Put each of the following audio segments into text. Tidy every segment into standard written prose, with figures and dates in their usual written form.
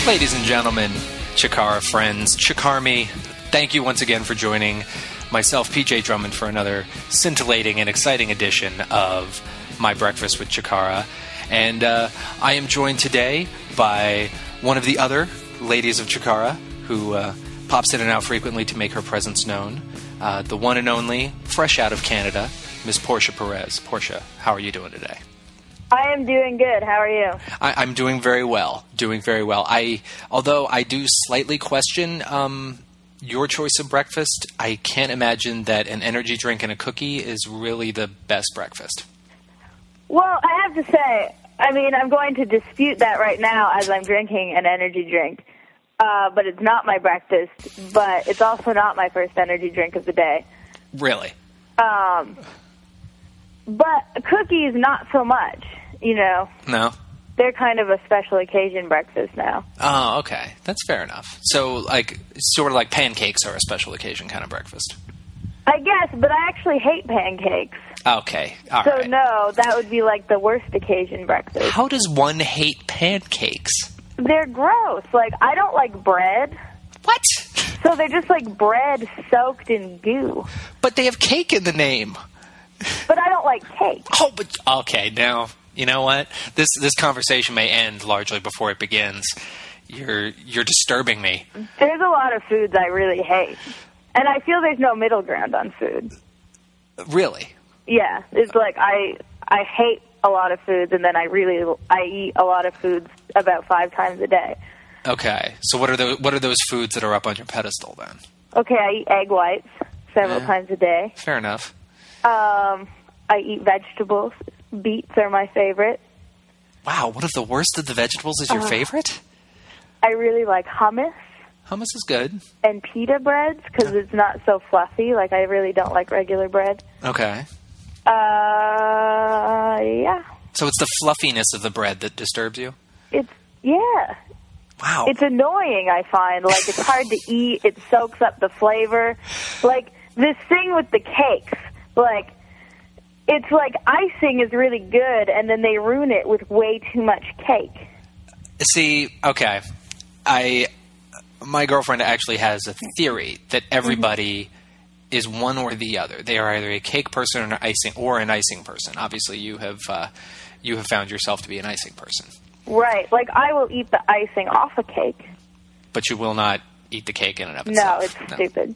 Ladies and gentlemen, Chikara friends, Chikarmy, thank you once again for joining myself, PJ Drummond, for another scintillating and exciting edition of My Breakfast with Chikara. And I am joined today by one of the other ladies of Chikara, who pops in and out frequently to make her presence known, the one and only, fresh out of Canada, Miss Portia Perez. Portia, how are you doing today? I am doing good. How are you? I'm doing very well. Although I do slightly question your choice of breakfast, I can't imagine that an energy drink and a cookie is really the best breakfast. Well, I have to say, I'm going to dispute that right now as I'm drinking an energy drink. But it's not my breakfast, but it's also not my first energy drink of the day. Really? But cookies, not so much, you know. No? They're kind of a special occasion breakfast now. Oh, okay. That's fair enough. So, sort of like pancakes are a special occasion kind of breakfast. I guess, but I actually hate pancakes. Okay, all so, right. So, no, that would be like the worst occasion breakfast. How does one hate pancakes? They're gross. I don't like bread. What? So they're just like bread soaked in goo. But they have cake in the name. But I don't like cake. Oh, but okay, now, you know what? This conversation may end largely before it begins. You're disturbing me. There's a lot of foods I really hate. And I feel there's no middle ground on food. Really? Yeah. It's like I hate a lot of foods, and then I eat a lot of foods about 5 times a day. Okay. So what are those foods that are up on your pedestal then? Okay, I eat egg whites several times a day. Fair enough. I eat vegetables. Beets are my favorite. Wow, one of the worst of the vegetables is your favorite? I really like hummus. Hummus is good. And pita breads, because it's not so fluffy. I really don't like regular bread. Okay. Yeah. So it's the fluffiness of the bread that disturbs you? Yeah. Wow. It's annoying, I find. It's hard to eat. It soaks up the flavor. This thing with the cakes, it's like icing is really good, and then they ruin it with way too much cake. See, okay. My girlfriend actually has a theory that everybody is one or the other. They are either a cake person or an icing person. Obviously, you have found yourself to be an icing person. Right. I will eat the icing off a cake. But you will not eat the cake in and of itself. It's stupid.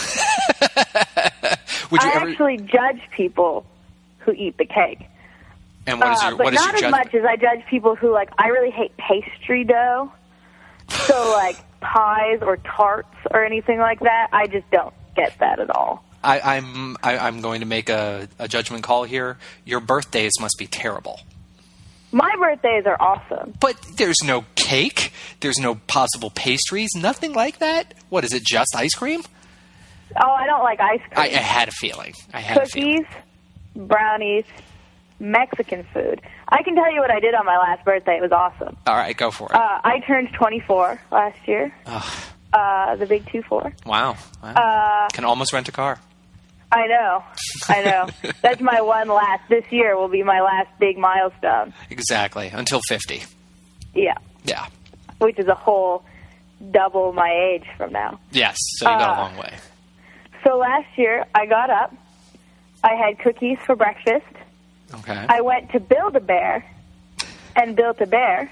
I actually judge people who eat the cake. And what is your but not as much as I judge people who, I really hate pastry dough. So, pies or tarts or anything like that, I just don't get that at all. I'm going to make a judgment call here. Your birthdays must be terrible. My birthdays are awesome. But there's no cake? There's no possible pastries? Nothing like that? What, is it just ice cream? Oh, I don't like ice cream. I had a feeling. Cookies, brownies, Mexican food. I can tell you what I did on my last birthday. It was awesome. All right, go for it. I turned 24 last year. The big 2-4. Wow. Can almost rent a car. I know. That's this year will be my last big milestone. Exactly, until 50. Yeah. Yeah. Which is a whole double my age from now. Yes, so you got a long way. So last year, I got up. I had cookies for breakfast. Okay. I went to Build-A-Bear and built a bear.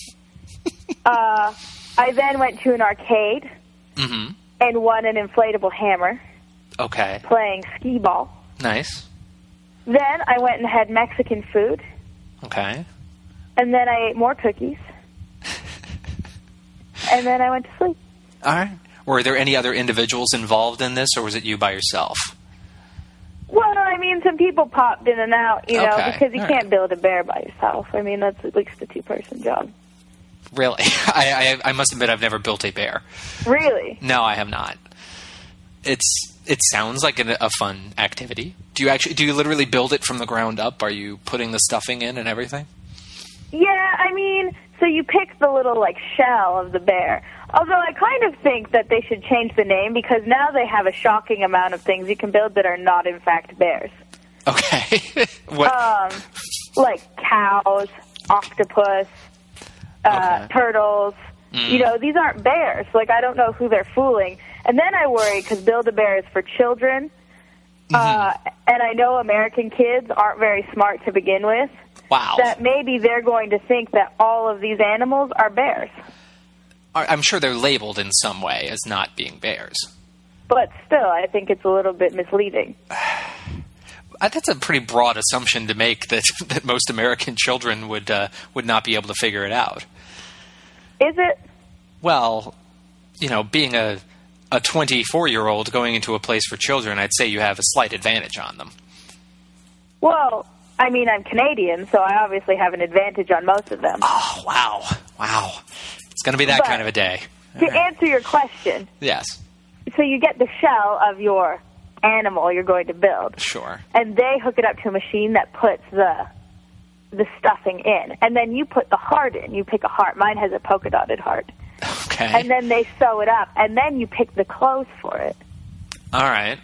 I then went to an arcade and won an inflatable hammer. Okay. Playing skee ball. Nice. Then I went and had Mexican food. Okay. And then I ate more cookies. And then I went to sleep. All right. Were there any other individuals involved in this, or was it you by yourself? Well, some people popped in and out, because you can't build a bear by yourself. That's at least a 2-person job. Really? I must admit I've never built a bear. Really? No, I have not. It sounds like a fun activity. Do you literally build it from the ground up? Are you putting the stuffing in and everything? Yeah, so you pick the little, shell of the bear. Although I kind of think that they should change the name, because now they have a shocking amount of things you can build that are not, in fact, bears. Okay. What? Like cows, octopus, turtles, You know, these aren't bears. Like, I don't know who they're fooling. And then I worry because Build-A-Bear is for children. And I know American kids aren't very smart to begin with. Wow. That maybe they're going to think that all of these animals are bears. I'm sure they're labeled in some way as not being bears. But still, I think it's a little bit misleading. That's a pretty broad assumption to make that most American children would not be able to figure it out. Is it? Well, you know, being a 24-year-old going into a place for children, I'd say you have a slight advantage on them. Well, I mean, I'm Canadian, so I obviously have an advantage on most of them. Oh, wow. It's going to be that kind of a day. To answer your question. Yes. So you get the shell of your animal you're going to build. Sure. And they hook it up to a machine that puts the stuffing in. And then you put the heart in. You pick a heart. Mine has a polka dotted heart. Okay. And then they sew it up. And then you pick the clothes for it. All right.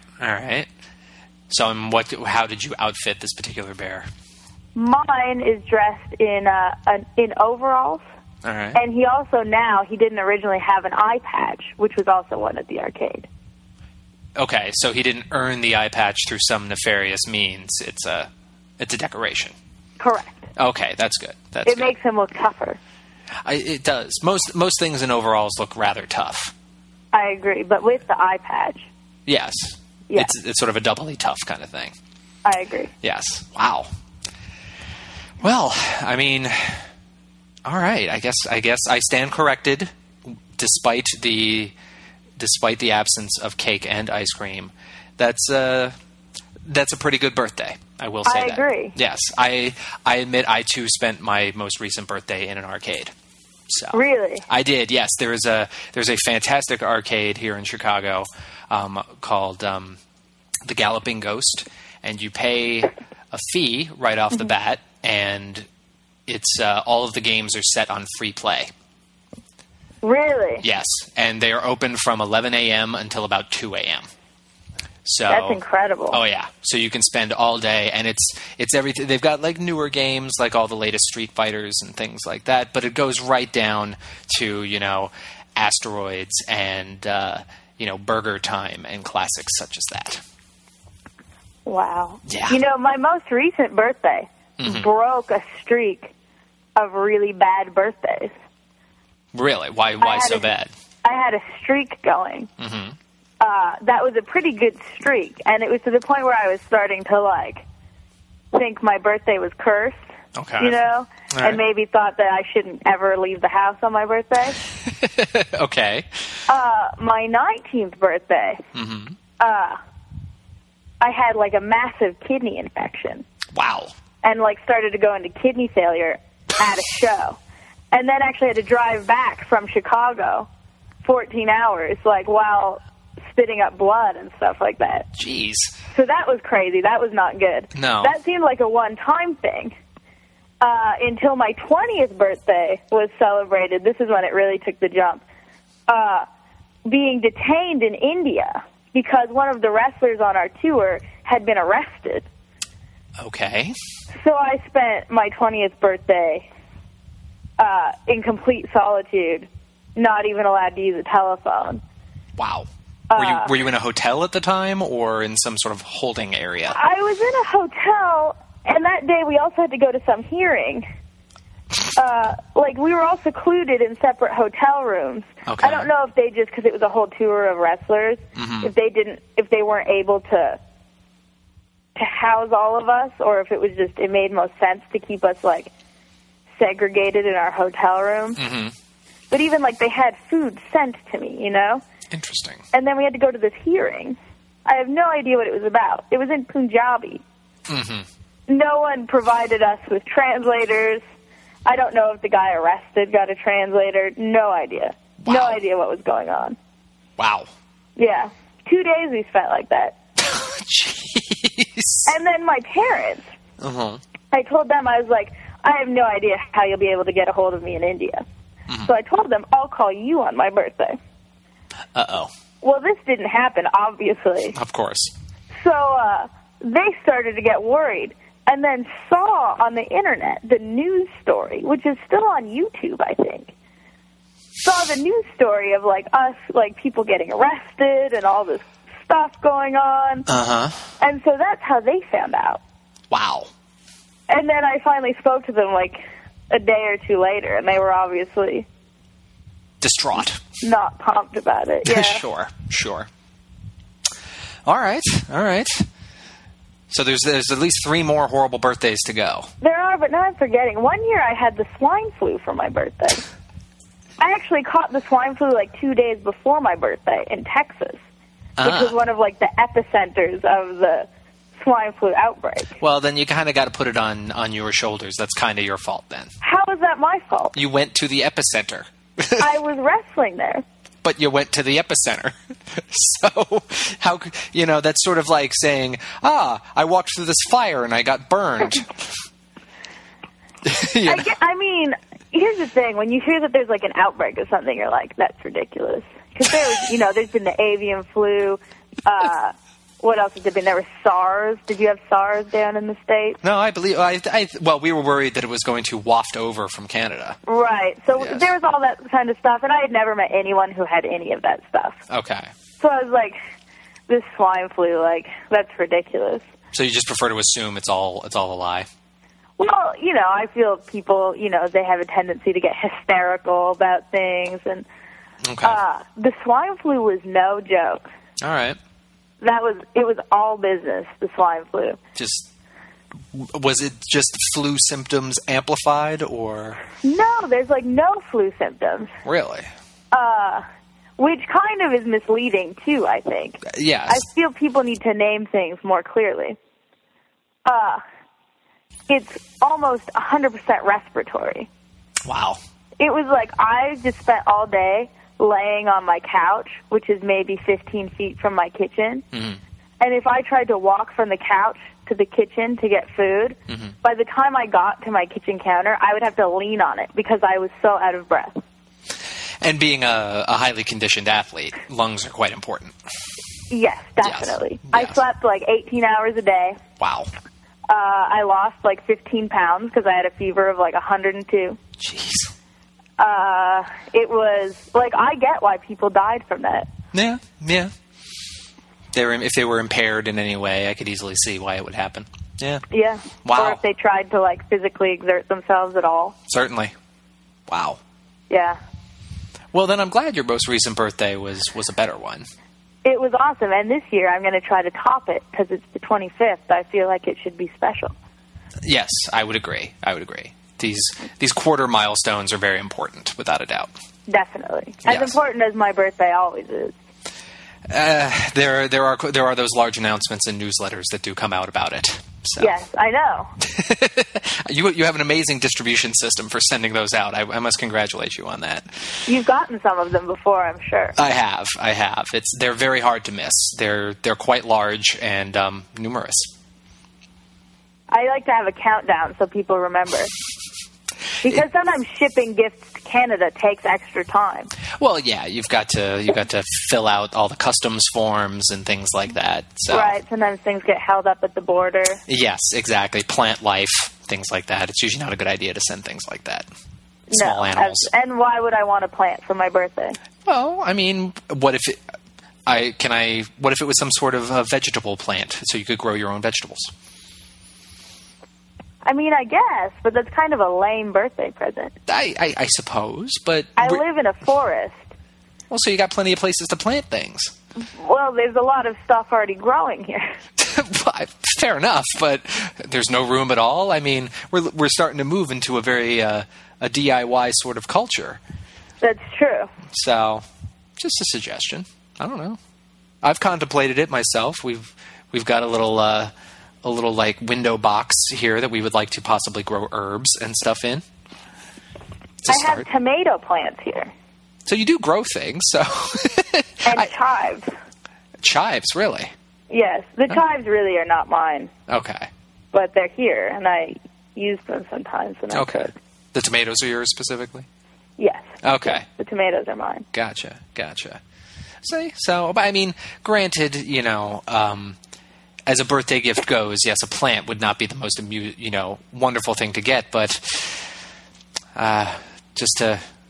So how did you outfit this particular bear? Mine is dressed in overalls. All right. And he didn't originally have an eye patch, which was also one at the arcade. Okay, so he didn't earn the eye patch through some nefarious means. It's a decoration. Correct. Okay, that's good. It makes him look tougher. It does. Most things in overalls look rather tough. I agree, but with the eye patch. Yes. Yeah. It's sort of a doubly tough kind of thing. I agree. Yes. Wow. Well, I mean, all right. I guess I stand corrected, despite the absence of cake and ice cream. That's a pretty good birthday. I will say that. I agree. Yes, I admit I too spent my most recent birthday in an arcade. So really, I did. Yes, there's a fantastic arcade here in Chicago called the Galloping Ghost, and you pay a fee right off the bat, and it's all of the games are set on free play. Really? Yes, and they are open from 11 a.m. until about 2 a.m. So that's incredible. Oh yeah, so you can spend all day, and it's everything. They've got like newer games, like all the latest Street Fighters and things like that. But it goes right down to Asteroids and Burger Time and classics such as that. Wow. Yeah. My most recent birthday broke a streak of really bad birthdays. Really? Why so bad? I had a streak going. Mm-hmm. That was a pretty good streak, and it was to the point where I was starting to think my birthday was cursed. Okay. All right. And maybe thought that I shouldn't ever leave the house on my birthday. Okay. My 19th birthday, I had a massive kidney infection. Wow. And started to go into kidney failure at a show. And then actually had to drive back from Chicago 14 hours, while spitting up blood and stuff like that. Jeez. So that was crazy. That was not good. No. That seemed like a one-time thing. Until my 20th birthday was celebrated. This is when it really took the jump. Being detained in India because one of the wrestlers on our tour had been arrested. Okay. So I spent my 20th birthday in complete solitude, not even allowed to use a telephone. Wow. Were you in a hotel at the time or in some sort of holding area? I was in a hotel, and that day we also had to go to some hearing. We were all secluded in separate hotel rooms. Okay. I don't know if they just, because it was a whole tour of wrestlers, if they weren't able to house all of us, or if it made most sense to keep us segregated in our hotel room. Mm-hmm. But even they had food sent to me, Interesting. And then we had to go to this hearing. I have no idea what it was about. It was in Punjabi. Mm-hmm. No one provided us with translators. I don't know if the guy arrested got a translator. No idea. Wow. No idea what was going on. Wow. Yeah. 2 days we spent like that. Jeez. And then my parents, Uh-huh. I told them, I was like, I have no idea how you'll be able to get a hold of me in India. So I told them, I'll call you on my birthday. Uh-oh. Well, this didn't happen, obviously. Of course. So they started to get worried and then saw on the internet the news story, which is still on YouTube, I think, saw the news story of, like, us, like, people getting arrested and all this stuff going on. Uh-huh. And so that's how they found out. Wow. And then I finally spoke to them, like, a day or two later, and they were obviously Distraught. not pumped about it. Yeah. Sure. All right. So there's at least 3 more horrible birthdays to go. There are, but now I'm forgetting. One year I had the swine flu for my birthday. I actually caught the swine flu like 2 days before my birthday in Texas, which was one of, like, the epicenters of the swine flu outbreak. Well, then you kind of got to put it on your shoulders. That's kind of your fault then. How is that my fault? You went to the epicenter. I was wrestling there. But you went to the epicenter. So, that's sort of like saying, I walked through this fire and I got burned. I mean, here's the thing. When you hear that there's, like, an outbreak of something, you're like, that's ridiculous. Because there's been the avian flu. What else has there been? There was SARS. Did you have SARS down in the States? No, I believe... well, we were worried that it was going to waft over from Canada. Right. So yes. There was all that kind of stuff, and I had never met anyone who had any of that stuff. Okay. So I was like, this swine flu, like, that's ridiculous. So you just prefer to assume it's all a lie? Well, I feel people, they have a tendency to get hysterical about things, and okay. The swine flu was no joke. All right. It was all business, the swine flu. Was it just flu symptoms amplified, or? No, there's, like, no flu symptoms. Really? Which kind of is misleading, too, I think. Yes. I feel people need to name things more clearly. It's almost 100% respiratory. Wow. It was like I just spent all day laying on my couch, which is maybe 15 feet from my kitchen. Mm-hmm. And if I tried to walk from the couch to the kitchen to get food, by the time I got to my kitchen counter, I would have to lean on it because I was so out of breath. And being a highly conditioned athlete, lungs are quite important. Yes, definitely. Yes. I slept like 18 hours a day. Wow. I lost like 15 pounds because I had a fever of like 102. Jeez. It was, like, I get why people died from that. Yeah. If they were impaired in any way, I could easily see why it would happen. Yeah. Yeah. Wow. Or if they tried to, like, physically exert themselves at all. Certainly. Wow. Yeah. Well, then I'm glad your most recent birthday was a better one. It was awesome, and this year I'm going to try to top it because it's the 25th. I feel like it should be special. Yes, I would agree. These quarter milestones are very important, without a doubt. Definitely. As important as my birthday always is. There are those large announcements and newsletters that do come out about it. So. Yes, I know. You have an amazing distribution system for sending those out. I must congratulate you on that. You've gotten some of them before, I'm sure. I have. They're very hard to miss. They're quite large and numerous. I like to have a countdown so people remember. Because sometimes shipping gifts to Canada takes extra time. Well, yeah, you've got to fill out all the customs forms and things like that. So. Right. Sometimes things get held up at the border. Yes, exactly. Plant life, things like that. It's usually not a good idea to send things like that. Small animals. And why would I want a plant for my birthday? Well, I mean, what if it was some sort of a vegetable plant, so you could grow your own vegetables? I mean, I guess, but that's kind of a lame birthday present. I suppose, but... I live in a forest. Well, so you got plenty of places to plant things. Well, there's a lot of stuff already growing here. Fair enough, but there's no room at all? I mean, we're starting to move into a very a DIY sort of culture. That's true. So, just a suggestion. I don't know. I've contemplated it myself. We've got a little like window box here that we would like to possibly grow herbs and stuff in. I have tomato plants here. So you do grow things, so... And chives. Chives, really? Yes. The chives really are not mine. Okay. But they're here, and I use them sometimes when I cook. The tomatoes are yours specifically? Yes. Okay. Yes, the tomatoes are mine. Gotcha. See, so, I mean, granted, as a birthday gift goes, yes, a plant would not be the most, wonderful thing to get, but just to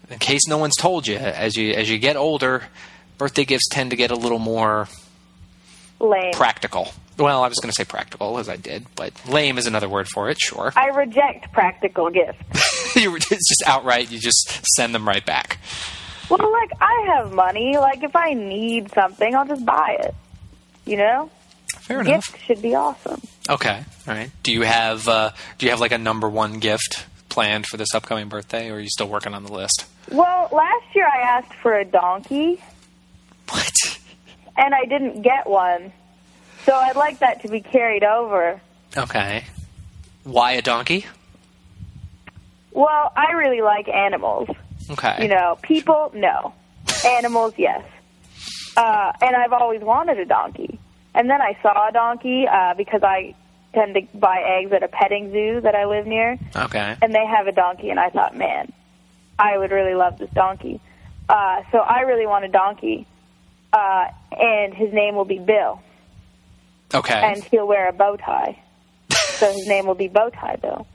in case no one's told you, as you get older, birthday gifts tend to get a little more lame. Practical. Well, I was going to say practical, as I did, but lame is another word for it, sure. I reject practical gifts. It's just outright, you just send them right back. Well, like, I have money. Like, if I need something, I'll just buy it. You know? Fair enough. Gifts should be awesome. Okay, all right. Do you have like a number one gift planned for this upcoming birthday, or are you still working on the list? Well, last year I asked for a donkey. What? And I didn't get one. So I'd like that to be carried over. Okay. Why a donkey? Well, I really like animals. Okay. You know, people, no. Animals, yes. And I've always wanted a donkey. And then I saw a donkey because I tend to buy eggs at a petting zoo that I live near. Okay. And they have a donkey, and I thought, man, I would really love this donkey. So I really want a donkey. And his name will be Bill. Okay. And he'll wear a bow tie. So his name will be Bowtie Bill.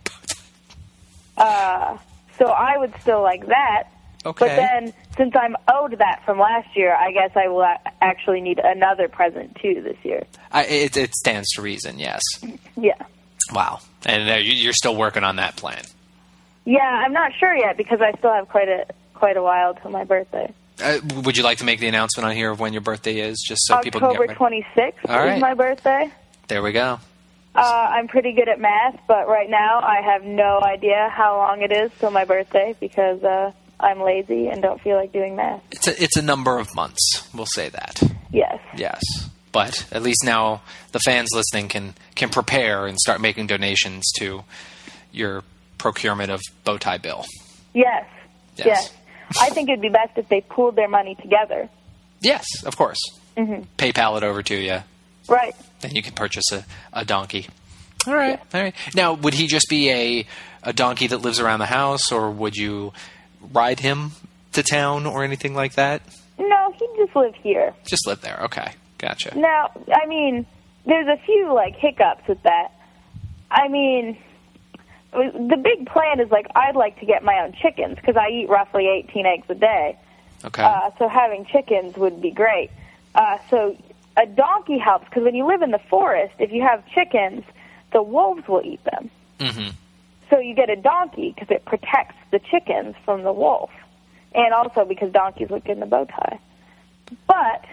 So I would still like that. Okay. But then, since I'm owed that from last year, I guess I will actually need another present, too, this year. It stands to reason, yes. Yeah. Wow. And you're still working on that plan. Yeah, I'm not sure yet, because I still have quite a while till my birthday. Would you like to make the announcement on here of when your birthday is, just so people can get ready? October 26th is my birthday. There we go. I'm pretty good at math, but right now I have no idea how long it is till my birthday because I'm lazy and don't feel like doing math. It's a number of months. We'll say that. Yes. Yes. But at least now the fans listening can prepare and start making donations to your procurement of Bowtie Bill. Yes. Yes. I think it'd be best if they pooled their money together. Yes, of course. Mm-hmm. PayPal it over to you. Right. Then you can purchase a donkey. All right. Yeah. All right. Now, would he just be a donkey that lives around the house, or would you ride him to town or anything like that? No, he'd just live here. Just live there. Okay. Gotcha. Now, I mean, there's a few, hiccups with that. I mean, the big plan is, I'd like to get my own chickens because I eat roughly 18 eggs a day. Okay. So having chickens would be great. So a donkey helps because when you live in the forest, if you have chickens, the wolves will eat them. Mm-hmm. So you get a donkey because it protects the chickens from the wolf. And also because donkeys look good in the bow tie. But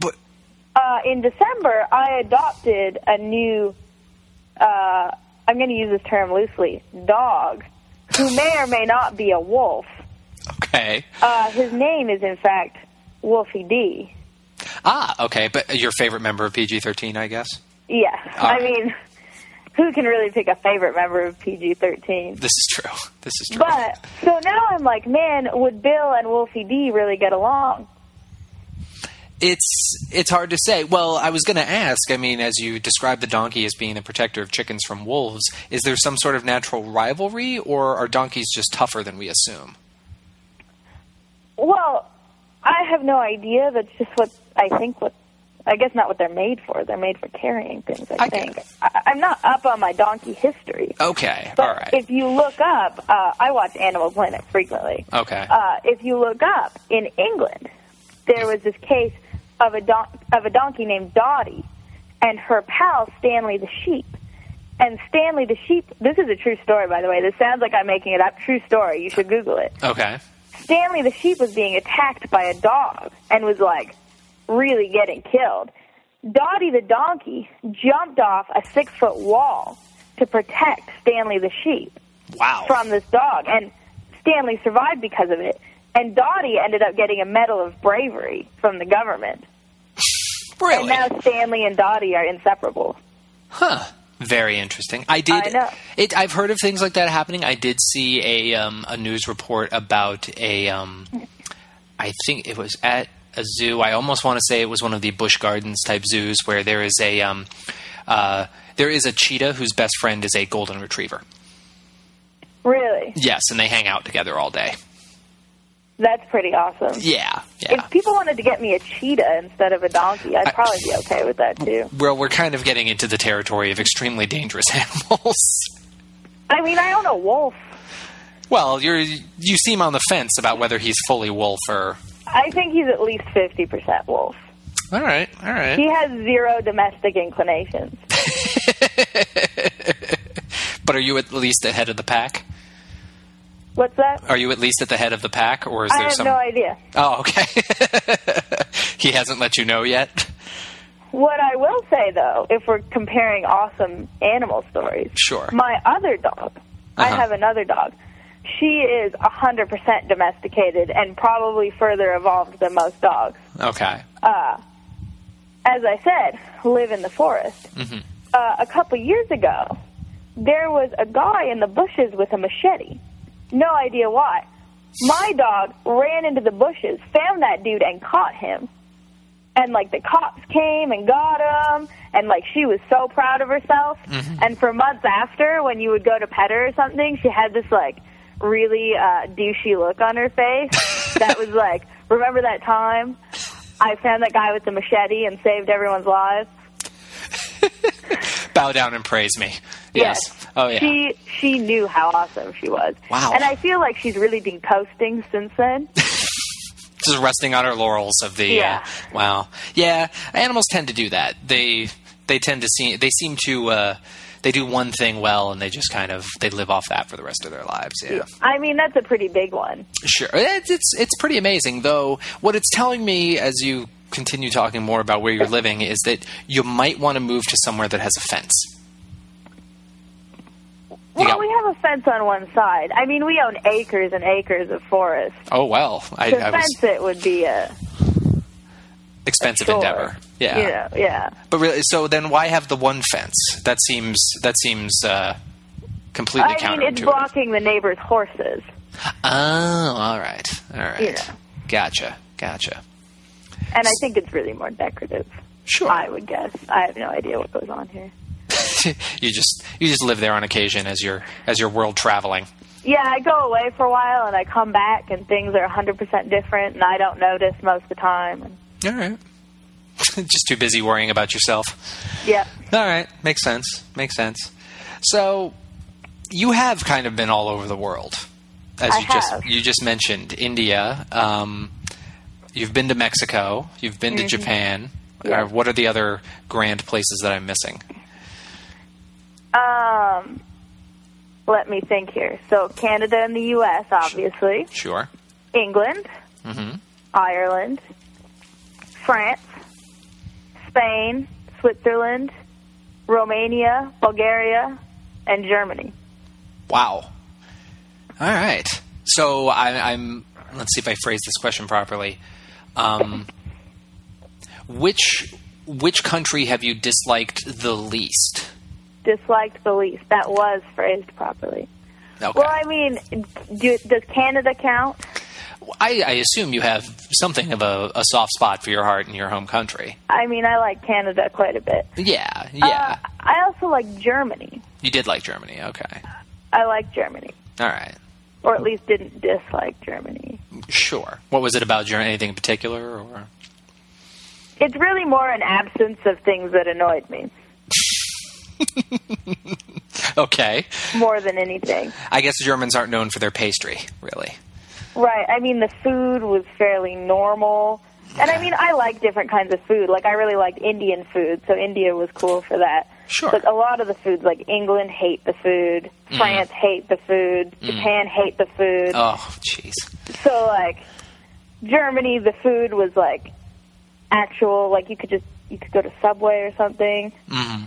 in December, I adopted a new, I'm going to use this term loosely, dog, who may or may not be a wolf. Okay. His name is, in fact, Wolfie D. Ah, okay. But your favorite member of PG-13, I guess? Yeah. Right. I mean, who can really pick a favorite member of PG-13? This is true. This is true. But, so now I'm like, man, would Bill and Wolfie D really get along? It's hard to say. Well, I was going to ask, I mean, as you describe the donkey as being a protector of chickens from wolves, is there some sort of natural rivalry, or are donkeys just tougher than we assume? Well, I have no idea. That's just I guess not what they're made for. They're made for carrying things, I think. I'm not up on my donkey history. Okay, but all right. If you look up, I watch Animal Planet frequently. Okay. If you look up, in England, there was this case of a donkey named Dottie and her pal Stanley the sheep. And Stanley the sheep, this is a true story, by the way. This sounds like I'm making it up. True story. You should Google it. Okay. Stanley the sheep was being attacked by a dog and was, really getting killed. Dottie the donkey jumped off a 6-foot wall to protect Stanley the sheep. Wow. From this dog. And Stanley survived because of it. And Dottie ended up getting a Medal of Bravery from the government. Really? And now Stanley and Dottie are inseparable. Huh. Very interesting. I know. I've heard of things like that happening. I did see a news report about I think it was at a zoo. I almost want to say it was one of the Busch Gardens type zoos where there is a cheetah whose best friend is a golden retriever. Really? Yes, and they hang out together all day. That's pretty awesome. Yeah. If people wanted to get me a cheetah instead of a donkey, I'd probably be okay with that, too. Well, we're kind of getting into the territory of extremely dangerous animals. I mean, I own a wolf. Well, you seem on the fence about whether he's fully wolf or... I think he's at least 50% wolf. All right. He has zero domestic inclinations. But are you at least ahead of the pack? What's that? Are you at least at the head of the pack, or is there some... I have no idea. Oh, okay. He hasn't let you know yet? What I will say, though, if we're comparing awesome animal stories... Sure. My other dog, I have another dog. She is 100% domesticated and probably further evolved than most dogs. Okay. As I said, live in the forest. Mm-hmm. A couple years ago, there was a guy in the bushes with a machete. No idea why. My dog ran into the bushes, found that dude, and caught him. And, like, the cops came and got him, and, like, she was so proud of herself. Mm-hmm. And for months after, when you would go to pet her or something, she had this, like, really douchey look on her face that was like, remember that time I found that guy with the machete and saved everyone's lives? Bow down and praise me. Yes. Oh, yeah. She knew how awesome she was. Wow. And I feel like she's really been coasting since then. Just resting on her laurels of the... Yeah. Wow. Yeah, animals tend to do that. They tend to seem to... they do one thing well, and they just kind of... They live off that for the rest of their lives, yeah. I mean, that's a pretty big one. Sure. It's pretty amazing, though. What it's telling me, as you continue talking more about where you're living, is that you might want to move to somewhere that has a fence. Well, we have a fence on one side. I mean, we own acres and acres of forest. Oh, well. To fence it would be a... expensive endeavor. Yeah. Yeah. But really, so then why have the one fence? That seems completely counterintuitive. I mean, it's blocking the neighbor's horses. Oh, all right. Yeah. Gotcha. And I think it's really more decorative. Sure. I would guess. I have no idea what goes on here. You just live there on occasion as you're world traveling. Yeah, I go away for a while and I come back and things are 100% different and I don't notice most of the time. All right. Just too busy worrying about yourself. Yeah. All right. Makes sense. So you have kind of been all over the world. As you just mentioned, India. You've been to Mexico. You've been to Japan. Yeah. What are the other grand places that I'm missing? Let me think here. So Canada and the U.S., obviously. Sure. England. Mm-hmm. Ireland. France. Spain. Switzerland. Romania. Bulgaria. And Germany. Wow. All right. So I'm let's see if I phrase this question properly. Which country have you disliked the least? Disliked the least. That was phrased properly. Okay. Well, I mean, does Canada count? I assume you have something of a soft spot for your heart in your home country. I mean, I like Canada quite a bit. Yeah. I also like Germany. You did like Germany, okay. I like Germany. All right. Or at least didn't dislike Germany. Sure. What was it about Germany? Anything in particular? Or? It's really more an absence of things that annoyed me. Okay. More than anything. I guess Germans aren't known for their pastry, really. Right. I mean, the food was fairly normal. And I mean, I like different kinds of food. Like, I really liked Indian food, so India was cool for that. Sure. But a lot of the foods, like England hate the food, France hate the food, Japan hate the food. Oh, jeez. So, like, Germany, the food was, like, actual, like, you could go to Subway or something. Mm-hmm.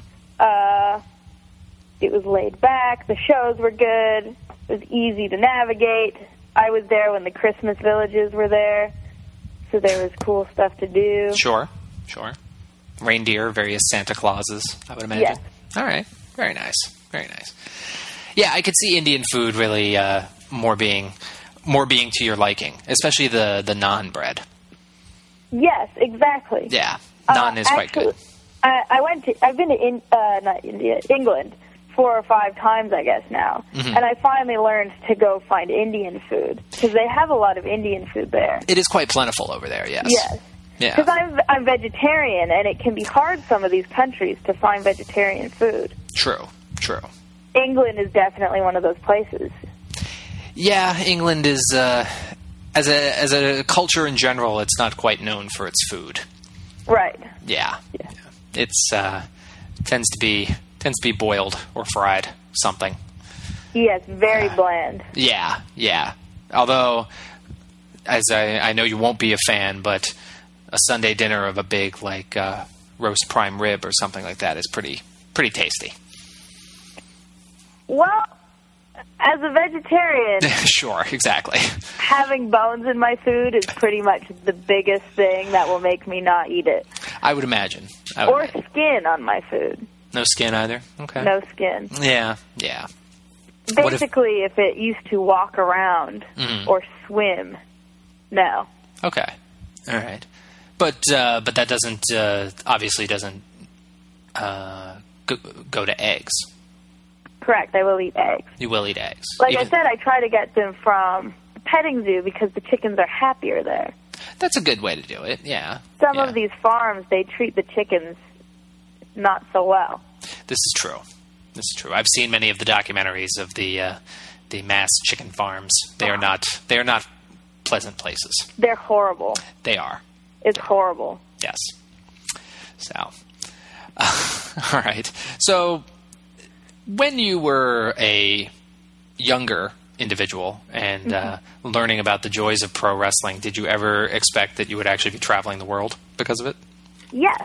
It was laid back. The shows were good. It was easy to navigate. I was there when the Christmas villages were there, so there was cool stuff to do. Sure. Reindeer, various Santa Clauses, I would imagine. Yes. All right. Very nice. Yeah, I could see Indian food really more being to your liking, especially the naan bread. Yes, exactly. Yeah, naan is quite good. I've been to England 4 or 5 times, I guess, now. Mm-hmm. And I finally learned to go find Indian food, because they have a lot of Indian food there. It is quite plentiful over there, yes. Yes. Yeah. Because I'm vegetarian, and it can be hard some of these countries to find vegetarian food. True. England is definitely one of those places. Yeah, England is as a culture in general, it's not quite known for its food. Right. Yeah. It's tends to be boiled or fried something. Yes, very bland. Yeah. Although, as I know you won't be a fan, but a Sunday dinner of a big roast prime rib or something like that is pretty tasty. Well, as a vegetarian, Sure, exactly. having bones in my food is pretty much the biggest thing that will make me not eat it. I would imagine. Or skin on my food. No skin either? Okay. No skin. Yeah. Basically, if it used to walk around or swim, no. Okay. All right. But that doesn't obviously doesn't go to eggs. Correct. I will eat eggs. You will eat eggs. Like I said, I try to get them from the petting zoo because the chickens are happier there. That's a good way to do it. Yeah. Some of these farms, they treat the chickens not so well. This is true. I've seen many of the documentaries of the mass chicken farms. They are not pleasant places. They're horrible. They are. It's horrible. Yes. So, all right. So, when you were a younger individual and learning about the joys of pro wrestling, did you ever expect that you would actually be traveling the world because of it? Yes.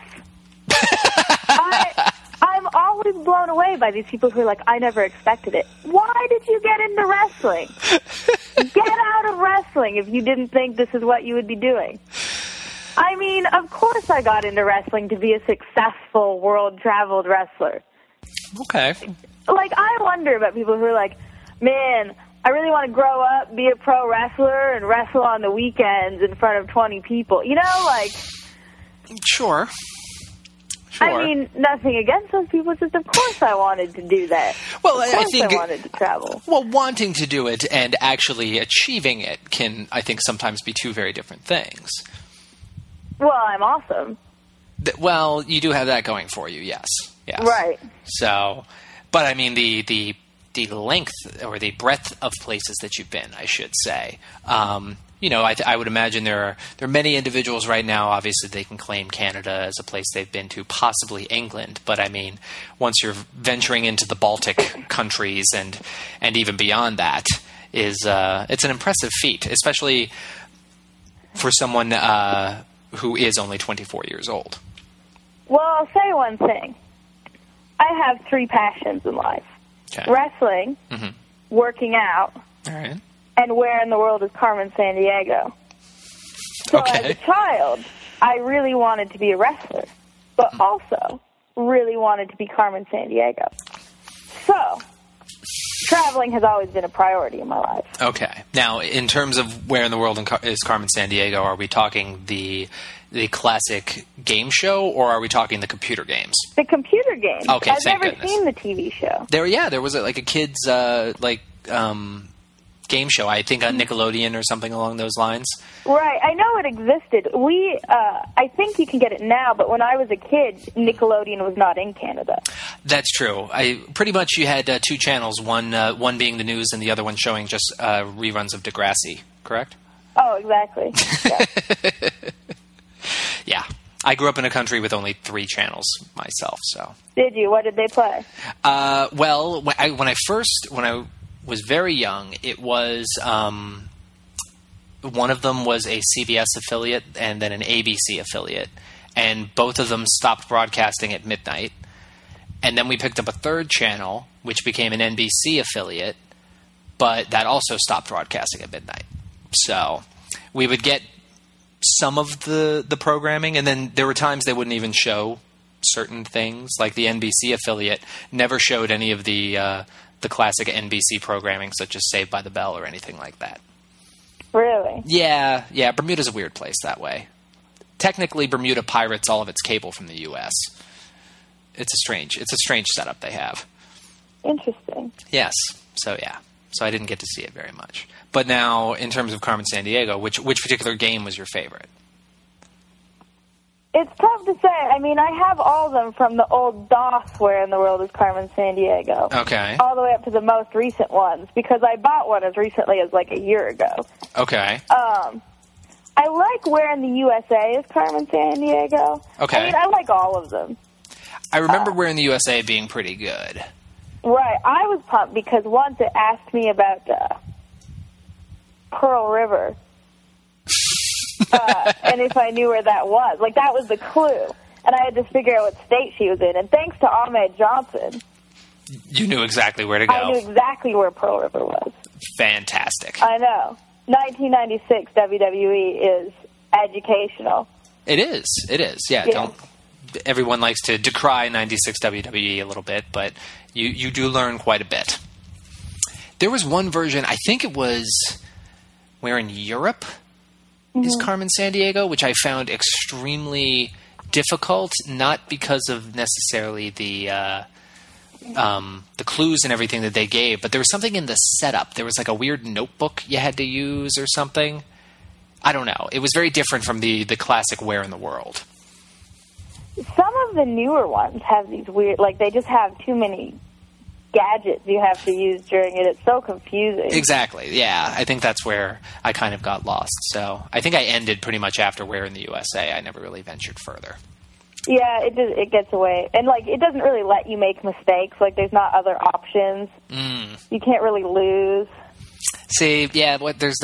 I'm always blown away by these people who are like, I never expected it. Why did you get into wrestling? Get out of wrestling if you didn't think this is what you would be doing. I mean, of course I got into wrestling to be a successful world-traveled wrestler. Okay. Like, I wonder about people who are like, man, I really want to grow up, be a pro wrestler, and wrestle on the weekends in front of 20 people. You know, like... Sure. I mean, nothing against those people, just of course I wanted to do that. Well, I think I wanted to travel. Well, wanting to do it and actually achieving it can, I think, sometimes be two very different things. Well, I'm awesome. Well, you do have that going for you, yes. Right. So, but I mean, the length or the breadth of places that you've been, I should say. I would imagine there are many individuals right now. Obviously, they can claim Canada as a place they've been to, possibly England. But I mean, once you're venturing into the Baltic countries and even beyond that, it's an impressive feat, especially for someone who is only 24 years old. Well, I'll say one thing. I have 3 passions in life: wrestling, working out, all right, and where in the world is Carmen Sandiego? So as a child, I really wanted to be a wrestler, but also really wanted to be Carmen Sandiego. So, traveling has always been a priority in my life. Okay. Now, in terms of where in the world is Carmen Sandiego, are we talking the classic game show, or are we talking the computer games? The computer games. Okay, I've never seen the TV show. There was a kids game show, I think on Nickelodeon or something along those lines. Right, I know it existed. I think you can get it now, but when I was a kid, Nickelodeon was not in Canada. That's true. Pretty much you had 2 channels, one being the news and the other one showing just reruns of Degrassi, correct? Oh, exactly. Yeah. Yeah. I grew up in a country with only 3 channels myself, so. Did you? What did they play? Well, when I was very young, it was one of them was a CBS affiliate and then an ABC affiliate, and both of them stopped broadcasting at midnight. And then we picked up a 3rd channel, which became an NBC affiliate, but that also stopped broadcasting at midnight. So we would get some of the programming, and then there were times they wouldn't even show certain things. Like the NBC affiliate never showed any of the classic NBC programming, such as Saved by the Bell or anything like that. Really? Yeah. Bermuda's a weird place that way. Technically, Bermuda pirates all of its cable from the U.S. It's a strange setup they have. Interesting. Yes. So I didn't get to see it very much. But now, in terms of Carmen Sandiego, which particular game was your favorite? It's tough to say. I mean, I have all of them from the old DOS, Where in the World is Carmen Sandiego. Okay. All the way up to the most recent ones, because I bought one as recently as like a year ago. Okay. I like Where in the USA is Carmen Sandiego. Okay. I mean, I like all of them. I remember Where in the USA being pretty good. Right. I was pumped because once it asked me about Pearl River. And if I knew where that was. Like, that was the clue. And I had to figure out what state she was in. And thanks to Ahmed Johnson, you knew exactly where to go. I knew exactly where Pearl River was. Fantastic. I know. 1996 WWE is educational. It is. It is. Yeah. Don't. Everyone likes to decry 96 WWE a little bit, but you do learn quite a bit. There was one version, I think it was Where in Europe is Carmen Sandiego, which I found extremely difficult, not because of necessarily the clues and everything that they gave, but there was something in the setup. There was like a weird notebook you had to use or something. I don't know. It was very different from the classic Where in the World. Some of the newer ones have these weird, like they just have too many gadgets you have to use during it. It's so confusing. Exactly. Yeah. I think that's where I kind of got lost. So I think I ended pretty much after Where in the USA. I never really ventured further. Yeah, it gets away. And, like, it doesn't really let you make mistakes. Like, there's not other options. You can't really lose. See, yeah, it's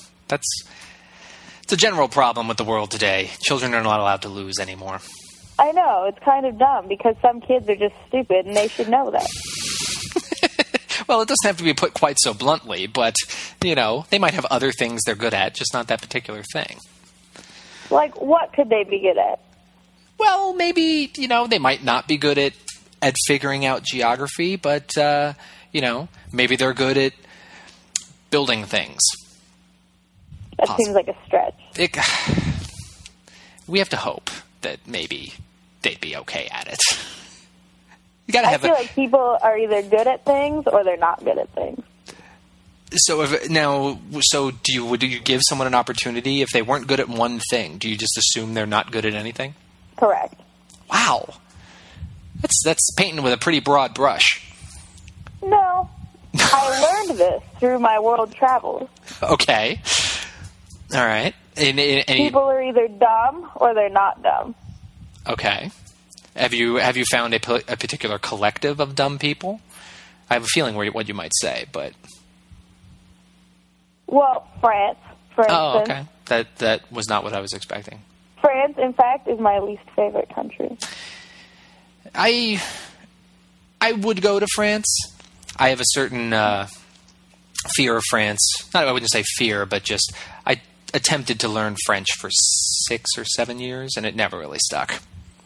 a general problem with the world today. Children are not allowed to lose anymore. I know. It's kind of dumb because some kids are just stupid, and they should know that. Well, it doesn't have to be put quite so bluntly, but, you know, they might have other things they're good at, just not that particular thing. Like, what could they be good at? Well, maybe, you know, they might not be good at figuring out geography, but, you know, maybe they're good at building things. That seems like a stretch. We have to hope that maybe they'd be okay at it. You gotta have I feel like people are either good at things or they're not good at things. So would you give someone an opportunity if they weren't good at one thing? Do you just assume they're not good at anything? Correct. Wow, that's painting with a pretty broad brush. No, I learned this through my world travels. Okay, all right. People are either dumb or they're not dumb. Okay. Have you found a particular collective of dumb people? I have a feeling what you might say, but well, France, for instance. Oh, okay. That was not what I was expecting. France, in fact, is my least favorite country. I would go to France. I have a certain fear of France. I wouldn't say fear, but just I attempted to learn French for 6 or 7 years, and it never really stuck.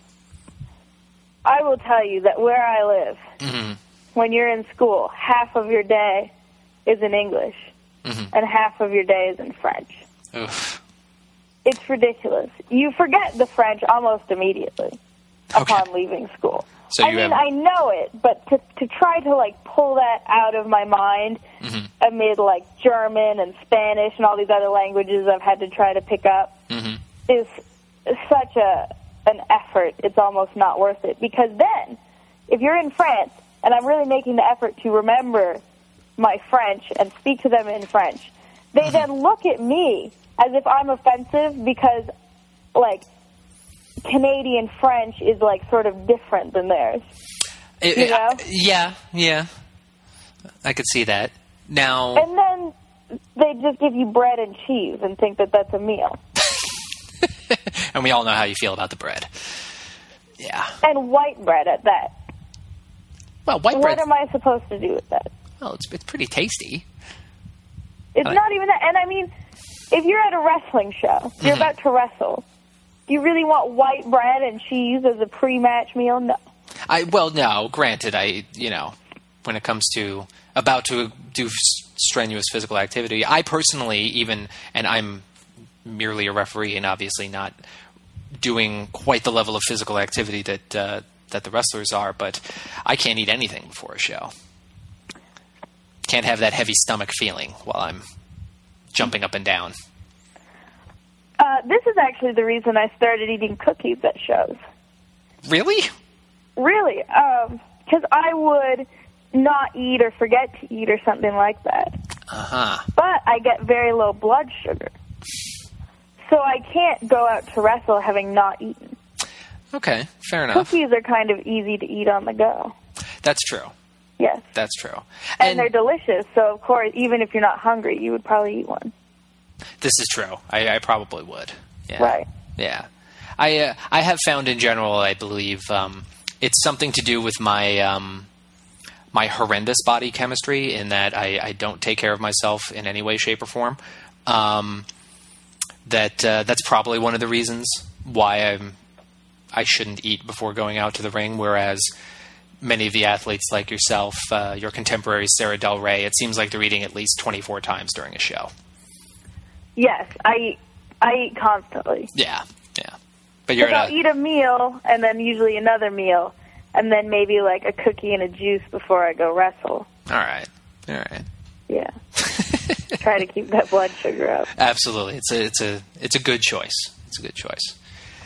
I will tell you that where I live, when you're in school, half of your day is in English, and half of your day is in French. Oof. It's ridiculous. You forget the French almost immediately upon leaving school. So I know it, but to try to, like, pull that out of my mind amid, like, German and Spanish and all these other languages I've had to try to pick up is such an effort. It's almost not worth it. Because then, if you're in France, and I'm really making the effort to remember my French and speak to them in French, they then look at me as if I'm offensive because, like, Canadian French is, like, sort of different than theirs. You know? Yeah. I could see that. Now... And then they just give you bread and cheese and think that that's a meal. And we all know how you feel about the bread. Yeah. And white bread at that. Well, white bread... What am I supposed to do with that? Well, it's pretty tasty. It's not even that. And, I mean, if you're at a wrestling show, you're about to wrestle, do you really want white bread and cheese as a pre-match meal? No. No. Granted, when it comes to about to do strenuous physical activity, I personally and I'm merely a referee and obviously not doing quite the level of physical activity that the wrestlers are, but I can't eat anything before a show. Can't have that heavy stomach feeling while I'm jumping up and down. This is actually the reason I started eating cookies at shows. Really? Really, because I would not eat or forget to eat or something like that. Uh-huh. But I get very low blood sugar. So I can't go out to wrestle having not eaten. Okay, fair enough. Cookies are kind of easy to eat on the go. That's true. Yes. That's true. And they're delicious, so of course, even if you're not hungry, you would probably eat one. This is true. I probably would. Yeah. Right. Yeah. I have found in general, I believe, it's something to do with my my horrendous body chemistry in that I don't take care of myself in any way, shape, or form. That's probably one of the reasons why I shouldn't eat before going out to the ring, whereas many of the athletes like yourself, your contemporary Sarah Del Rey, it seems like they're eating at least 24 times during a show. Yes, I eat constantly. Yeah. But you're I'll eat a meal, and then usually another meal, and then maybe like a cookie and a juice before I go wrestle. All right. Yeah. Try to keep that blood sugar up. Absolutely. It's a good choice. It's a good choice.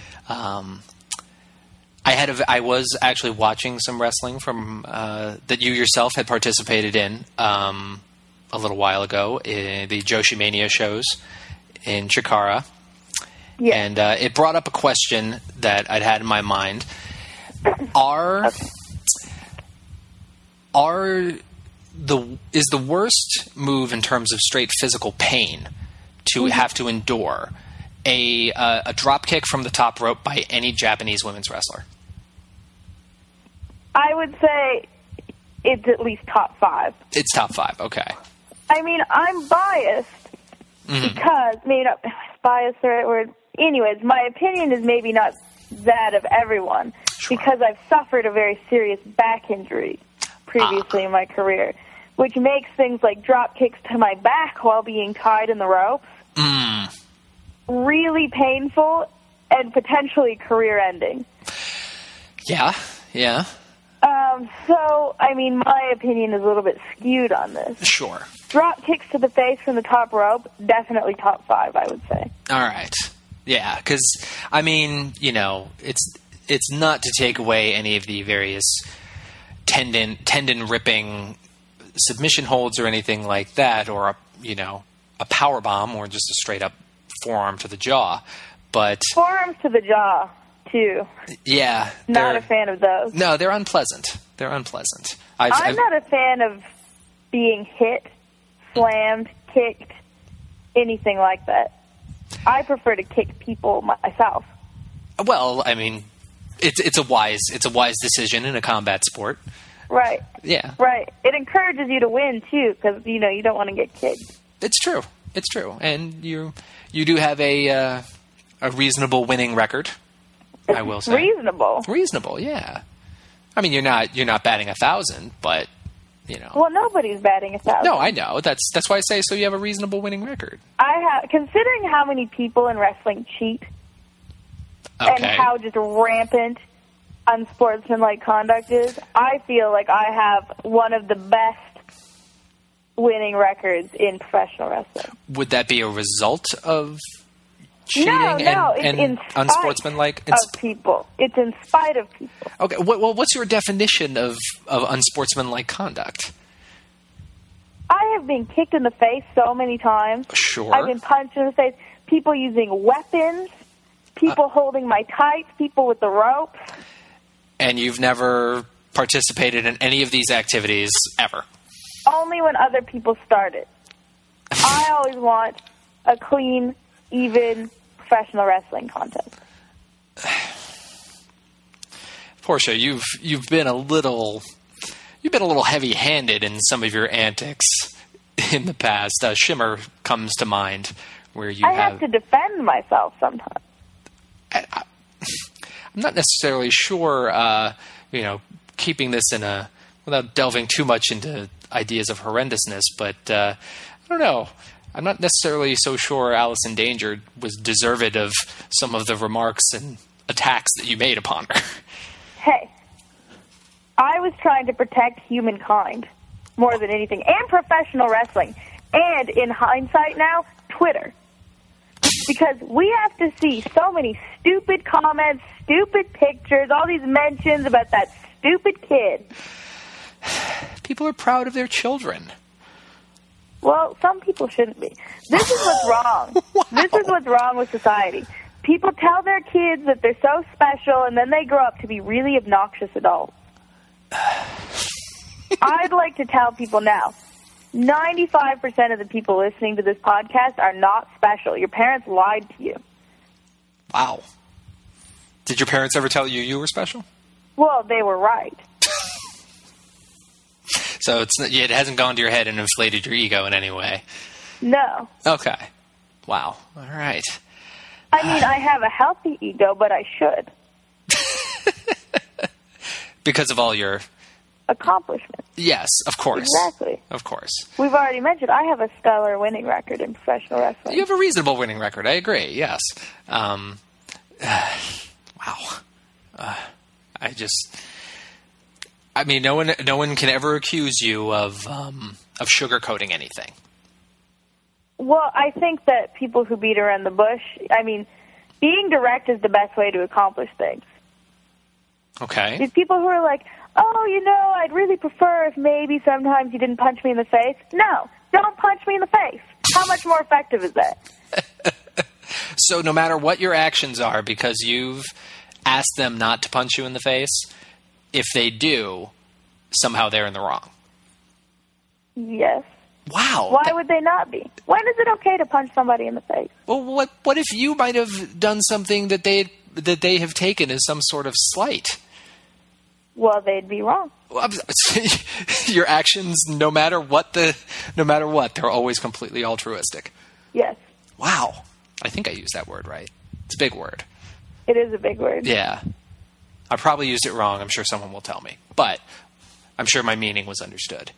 I was actually watching some wrestling from that you yourself had participated in a little while ago in the Joshi Mania shows in Chikara. Yeah. And it brought up a question that I'd had in my mind. Is the worst move in terms of straight physical pain to have to endure a drop kick from the top rope by any Japanese women's wrestler? I would say it's at least top 5. It's top 5, okay. I mean, I'm biased because, maybe not biased the right word. Anyways, my opinion is maybe not that of everyone because I've suffered a very serious back injury previously in my career, which makes things like drop kicks to my back while being tied in the ropes really painful and potentially career-ending. Yeah. So, I mean, my opinion is a little bit skewed on this. Sure. Drop kicks to the face from the top rope, definitely top 5, I would say. All right. Yeah, because, I mean, it's not to take away any of the various tendon-ripping submission holds or anything like that, or, a power bomb or just a straight-up forearm to the jaw, but... Forearms to the jaw, too. Yeah. Not a fan of those. No, they're unpleasant. I'm not a fan of being hit, slammed, kicked, anything like that. I prefer to kick people myself. Well, I mean, it's a wise decision in a combat sport. Right. Yeah. Right. It encourages you to win too, because you don't want to get kicked. It's true, and you do have a reasonable winning record. I will say reasonable. Yeah. I mean, you're not batting 1,000, but Well, nobody's batting 1,000. No, I know. That's why I say so. You have a reasonable winning record. Considering how many people in wrestling cheat, and how just rampant unsportsmanlike conduct is, I feel like I have one of the best winning records in professional wrestling. Would that be a result of cheating and unsportsmanlike of people? It's in spite of people. Okay. Well, what's your definition of unsportsmanlike conduct? I have been kicked in the face so many times. Sure. I've been punched in the face. People using weapons. People holding my tights. People with the ropes. And you've never participated in any of these activities ever? Only when other people started. I always want a clean, even professional wrestling contest. Portia, you've been a little heavy-handed in some of your antics in the past. Shimmer comes to mind, where I have to defend myself sometimes. I'm not necessarily sure, keeping this without delving too much into ideas of horrendousness, but I don't know. I'm not necessarily so sure Alice Endangered was deserved of some of the remarks and attacks that you made upon her. Hey, I was trying to protect humankind more than anything, and professional wrestling, and in hindsight now, Twitter. Because we have to see so many stupid comments, stupid pictures, all these mentions about that stupid kid. People are proud of their children. Well, some people shouldn't be. This is what's wrong. Wow. This is what's wrong with society. People tell their kids that they're so special, and then they grow up to be really obnoxious adults. I'd like to tell people now, 95% of the people listening to this podcast are not special. Your parents lied to you. Wow. Did your parents ever tell you were special? Well, they were right. So it hasn't gone to your head and inflated your ego in any way. No. Okay. Wow. All right. I mean, I have a healthy ego, but I should. Because of all your... accomplishments. Yes, of course. Exactly. Of course. We've already mentioned I have a stellar winning record in professional wrestling. You have a reasonable winning record. I agree. Yes. Wow. I mean, no one can ever accuse you of sugarcoating anything. Well, I think that people who beat around the bush, I mean, being direct is the best way to accomplish things. Okay. These people who are like, oh, I'd really prefer if maybe sometimes you didn't punch me in the face. No, don't punch me in the face. How much more effective is that? So no matter what your actions are, because you've asked them not to punch you in the face, if they do, somehow they're in the wrong. Yes. Wow. Why would they not be? When is it okay to punch somebody in the face? Well, what if you might have done something that they have taken as some sort of slight? Well, they'd be wrong. Your actions, no matter what, they're always completely altruistic. Yes. Wow. I think I used that word right. It's a big word. It is a big word. Yeah. I probably used it wrong. I'm sure someone will tell me. But I'm sure my meaning was understood.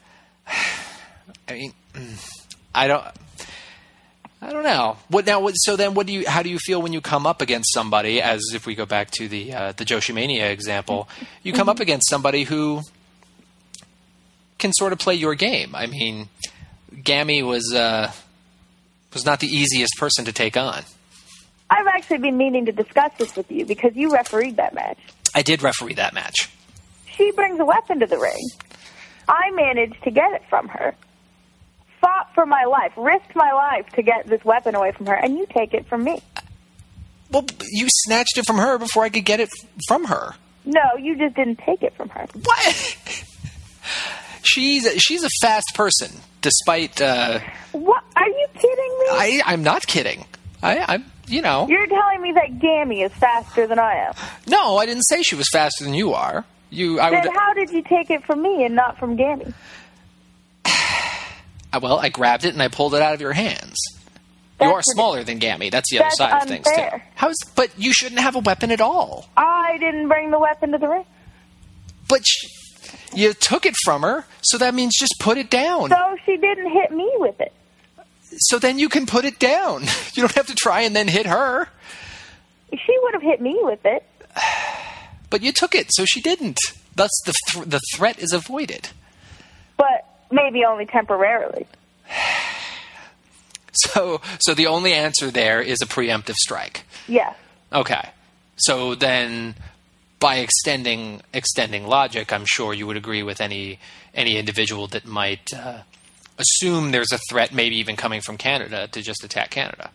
I mean, I don't know. How do you feel when you come up against somebody, as if we go back to the Joshi Mania example, you come up against somebody who can sort of play your game? I mean, Gammy was not the easiest person to take on. I've actually been meaning to discuss this with you because you refereed that match. I did referee that match. She brings a weapon to the ring. I managed to get it from her. Fought for my life, risked my life to get this weapon away from her, and you take it from me. Well, you snatched it from her before I could get it from her. No, you just didn't take it from her. What? She's a fast person, despite... What? Are you kidding me? I'm not kidding. I'm. You're telling me that Gammy is faster than I am. No, I didn't say she was faster than you are. How did you take it from me and not from Gammy? Well, I grabbed it and I pulled it out of your hands. You are smaller than Gammy. That's the other side of things, too. But you shouldn't have a weapon at all. I didn't bring the weapon to the ring. But you took it from her, so that means just put it down. So she didn't hit me with it. So then you can put it down. You don't have to try and then hit her. She would have hit me with it. But you took it, so she didn't. Thus, the threat is avoided. But maybe only temporarily. So the only answer there is a preemptive strike. Yes. Okay. So then, by extending logic, I'm sure you would agree with any individual that might assume there's a threat, maybe even coming from Canada, to just attack Canada.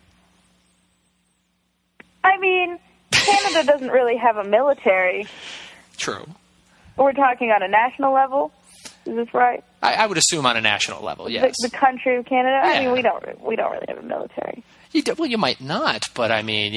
I mean, Canada doesn't really have a military. True. We're talking on a national level. Is this right? I would assume on a national level, yes. The country of Canada. Yeah. I mean, we don't really have a military. You might not, but I mean,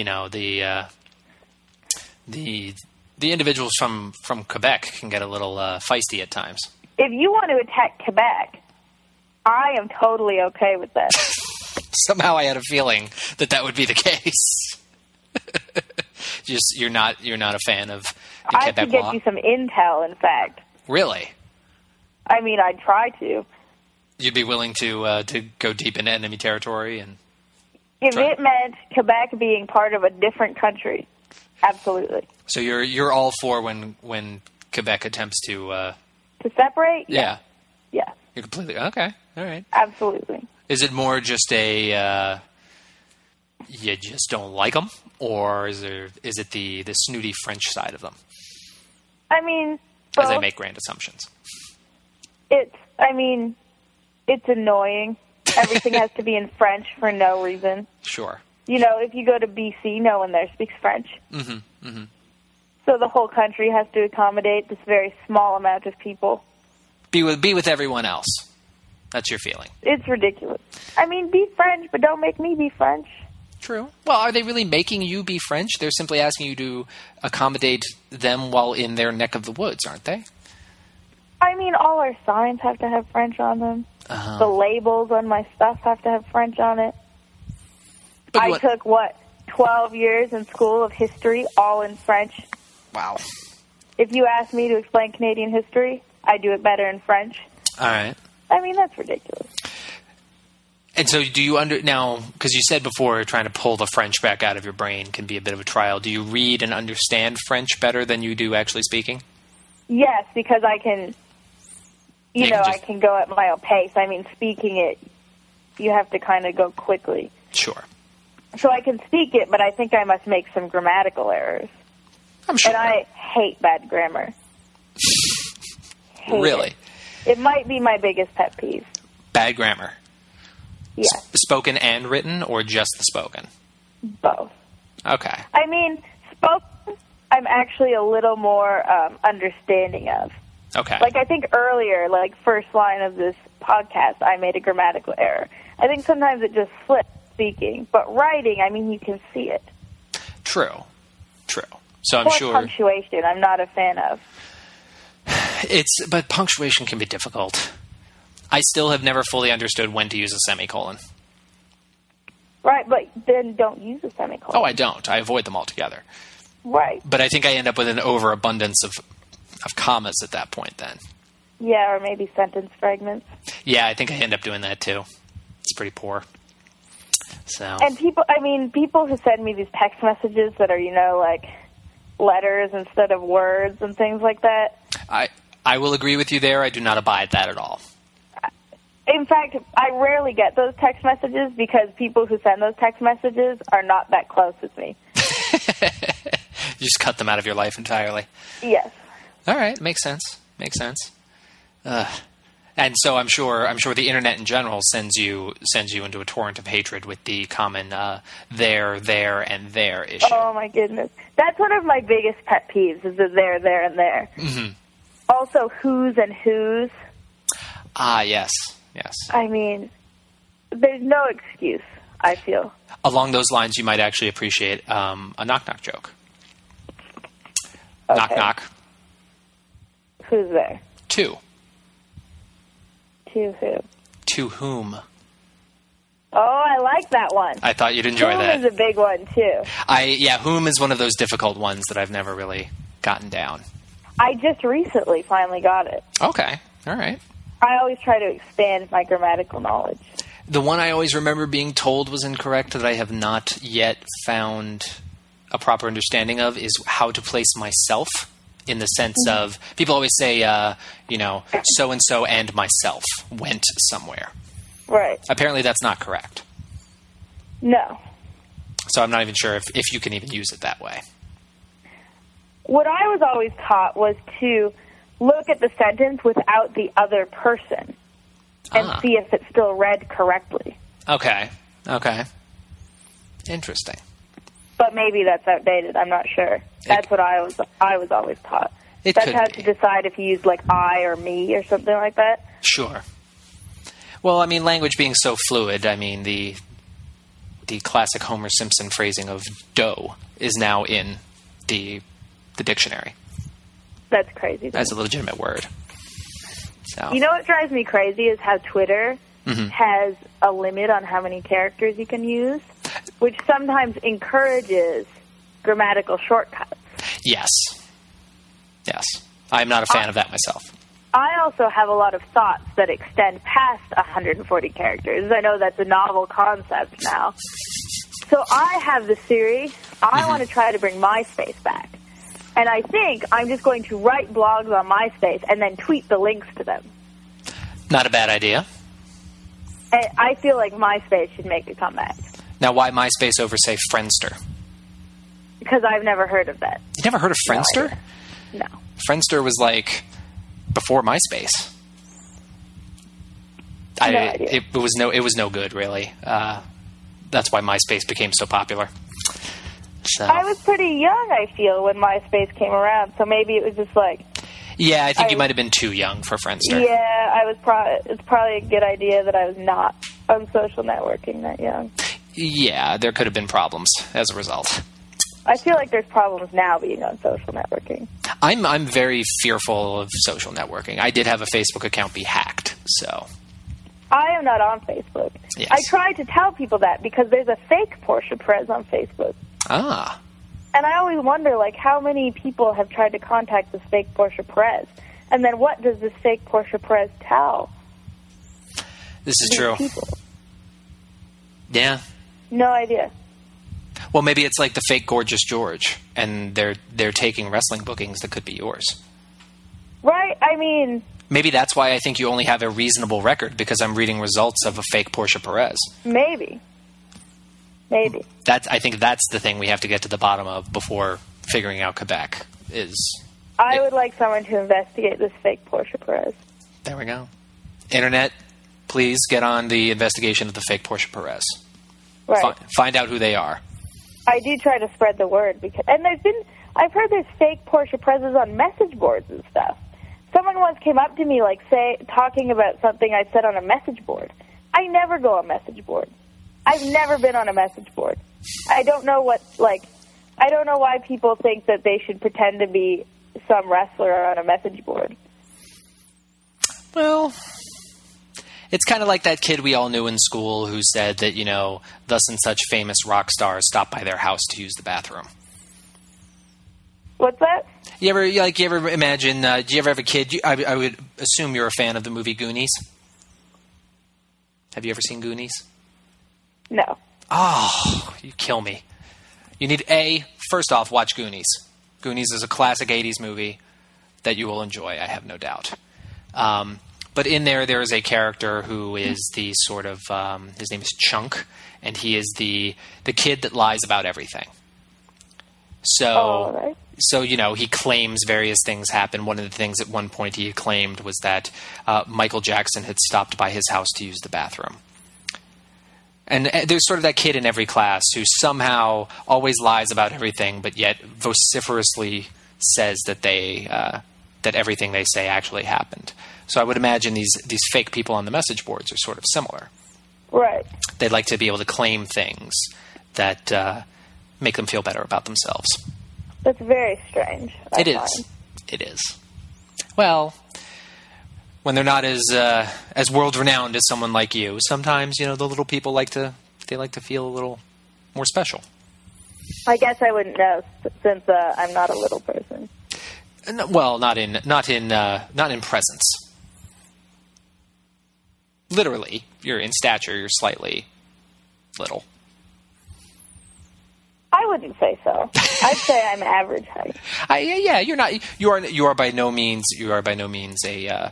the individuals from Quebec can get a little feisty at times. If you want to attack Quebec, I am totally okay with that. Somehow I had a feeling that would be the case. You're not a fan of the Quebecois? I could get you some intel, in fact. Really? I mean, I'd try to. You'd be willing to go deep into enemy territory and... If it meant Quebec being part of a different country, absolutely. So you're all for when Quebec attempts to separate? Yeah. Yeah. You're completely okay. All right. Absolutely. Is it more just a you just don't like them, or is it the snooty French side of them? I mean, as I make grand assumptions. It's annoying. Everything has to be in French for no reason. Sure. If you go to BC, no one there speaks French. Mm-hmm. Mm-hmm. So the whole country has to accommodate this very small amount of people. Be with everyone else. That's your feeling. It's ridiculous. I mean, be French, but don't make me be French. True. Well, are they really making you be French? They're simply asking you to accommodate them while in their neck of the woods, aren't they? I mean, all our signs have to have French on them. Uh-huh. The labels on my stuff have to have French on it. I took, 12 years in school of history, all in French. Wow. If you ask me to explain Canadian history, I do it better in French. All right. I mean, that's ridiculous. And so do you now, because you said before trying to pull the French back out of your brain can be a bit of a trial. Do you read and understand French better than you do actually speaking? Yes, because I can, I can go at my own pace. I mean, speaking it, you have to kind of go quickly. Sure. So I can speak it, but I think I must make some grammatical errors. I'm sure. And I hate bad grammar. Really? It might be my biggest pet peeve. Bad grammar? Yes. Spoken and written, or just the spoken? Both. Okay. I mean, spoken, I'm actually a little more understanding of. Okay. Like, I think earlier, first line of this podcast, I made a grammatical error. I think sometimes it just slips speaking. But writing, I mean, you can see it. True. So I'm sure... punctuation, I'm not a fan of. But punctuation can be difficult. I still have never fully understood when to use a semicolon. Right, but then don't use a semicolon. Oh, I don't. I avoid them altogether. Right. But I think I end up with an overabundance of commas at that point then. Yeah, or maybe sentence fragments. Yeah, I think I end up doing that too. It's pretty poor. So. And people who send me these text messages that are, letters instead of words and things like that. I will agree with you there. I do not abide that at all. In fact, I rarely get those text messages because people who send those text messages are not that close with me. You just cut them out of your life entirely. Yes. All right, makes sense. And so I'm sure the internet in general sends you into a torrent of hatred with the common there, and there issue. Oh my goodness, that's one of my biggest pet peeves is the there, and there. Mm-hmm. Also, whose and whose. Ah, yes. I mean, there's no excuse, I feel. Along those lines, you might actually appreciate a knock-knock joke. Okay. Knock-knock. Who's there? To. To who? To whom? Oh, I like that one. I thought you'd enjoy that. Whom is a big one, too. Whom is one of those difficult ones that I've never really gotten down. I just recently finally got it. Okay. All right. I always try to expand my grammatical knowledge. The one I always remember being told was incorrect that I have not yet found a proper understanding of is how to place myself in the sense of, people always say, so-and-so and myself went somewhere. Right. Apparently that's not correct. No. So I'm not even sure if you can even use it that way. What I was always taught was to look at the sentence without the other person and see if it's still read correctly. Okay. Interesting. But maybe that's outdated. I'm not sure. That's what I was always taught. That's how to decide if you use I or me or something like that. Sure. Well, I mean, language being so fluid, I mean, the classic Homer Simpson phrasing of dough is now in the dictionary. That's crazy. As a legitimate word. So. You know what drives me crazy is how Twitter has a limit on how many characters you can use, which sometimes encourages grammatical shortcuts. Yes. I'm not a fan of that myself. I also have a lot of thoughts that extend past 140 characters. I know that's a novel concept now. So I have this theory. I want to try to bring MySpace back. And I think I'm just going to write blogs on MySpace and then tweet the links to them. Not a bad idea. And I feel like MySpace should make a comeback. Now, why MySpace over, say, Friendster? Because I've never heard of that. You never heard of Friendster? No. Friendster was like before MySpace. No idea. It was no good, really. That's why MySpace became so popular. So. I was pretty young, I feel, when MySpace came around, so maybe it was just like... Yeah, I think you might have been too young for Friendster. Yeah, it's probably a good idea that I was not on social networking that young. Yeah, there could have been problems as a result. I feel like there's problems now being on social networking. I'm very fearful of social networking. I did have a Facebook account be hacked, so... I am not on Facebook. Yes. I try to tell people that because there's a fake Portia Perez on Facebook. Ah. And I always wonder, like, how many people have tried to contact this fake Portia Perez? And then what does this fake Portia Perez tell? This is true. People? Yeah. No idea. Well, maybe it's like the fake Gorgeous George, and they're taking wrestling bookings that could be yours. Right, I mean... Maybe that's why I think you only have a reasonable record, because I'm reading results of a fake Portia Perez. Maybe. I think that's the thing we have to get to the bottom of before figuring out Quebec. I would like someone to investigate this fake Portia Perez. There we go. Internet, please get on the investigation of the fake Portia Perez. Right. Find out who they are. I do try to spread the word, I've heard there's fake Portia Perez's on message boards and stuff. Someone once came up to me, talking about something I said on a message board. I never go on message board. I've never been on a message board. I don't know why people think that they should pretend to be some wrestler on a message board. Well, it's kind of like that kid we all knew in school who said that, thus and such famous rock stars stopped by their house to use the bathroom. What's that? You ever imagine, do you ever have a kid? I would assume you're a fan of the movie Goonies. Have you ever seen Goonies? No. Oh, you kill me. You need first off, watch Goonies. Goonies is a classic 80s movie that you will enjoy, I have no doubt. But in there is a character who is the sort of, his name is Chunk, and he is the kid that lies about everything. So, right. So, he claims various things happen. One of the things at one point he claimed was that Michael Jackson had stopped by his house to use the bathroom. And there's sort of that kid in every class who somehow always lies about everything, but yet vociferously says that that everything they say actually happened. So I would imagine these fake people on the message boards are sort of similar. Right. They'd like to be able to claim things that make them feel better about themselves. That's very strange. It is. Well, when they're not as world renowned as someone like you, sometimes the little people like to feel a little more special. I guess I wouldn't know since I'm not a little person. Well, not in presence. Literally, you're in stature. You're slightly little. I wouldn't say so. I'd say I'm average height. Yeah, you're not. You are by no means. You are by no means a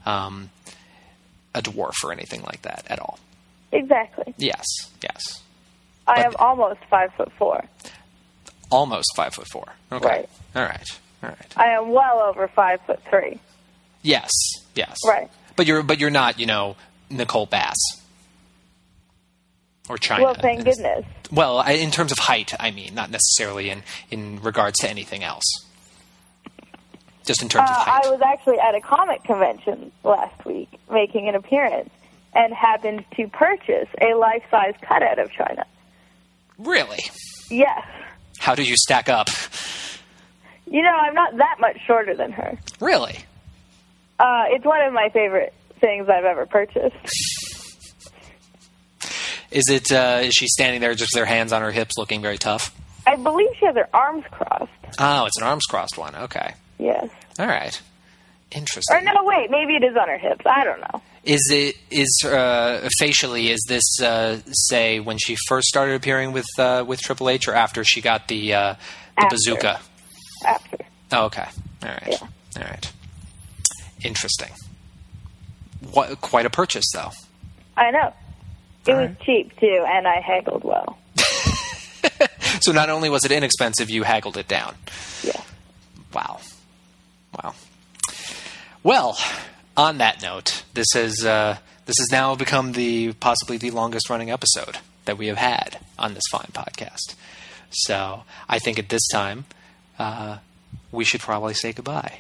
dwarf or anything like that at all. Exactly. Yes. I am almost 5'4". Almost 5'4". Okay. Right. All right. I am well over 5'3". Yes. Right. But you're not, Nicole Bass or China. Well, thank goodness. Well, in terms of height, I mean, not necessarily in regards to anything else. Just in terms of height. I was actually at a comic convention last week, making an appearance, and happened to purchase a life-size cutout of China. Really? Yes. How do you stack up? I'm not that much shorter than her. Really? It's one of my favorite things I've ever purchased. Is she standing there just with her hands on her hips looking very tough? I believe she has her arms crossed. Oh, it's an arms crossed one. Okay. Yes. All right. Interesting. Or no, wait, maybe it is on her hips. I don't know. Facially, is this, say, when she first started appearing with Triple H or after she got the bazooka? After. Oh, okay. All right. Yeah. All right. Interesting. Quite a purchase, though. I know. It was cheap, too, and I haggled well. So not only was it inexpensive, you haggled it down. Yeah. Wow. Well, on that note, this has now become possibly the longest running episode that we have had on this fine podcast. So I think at this time, we should probably say goodbye.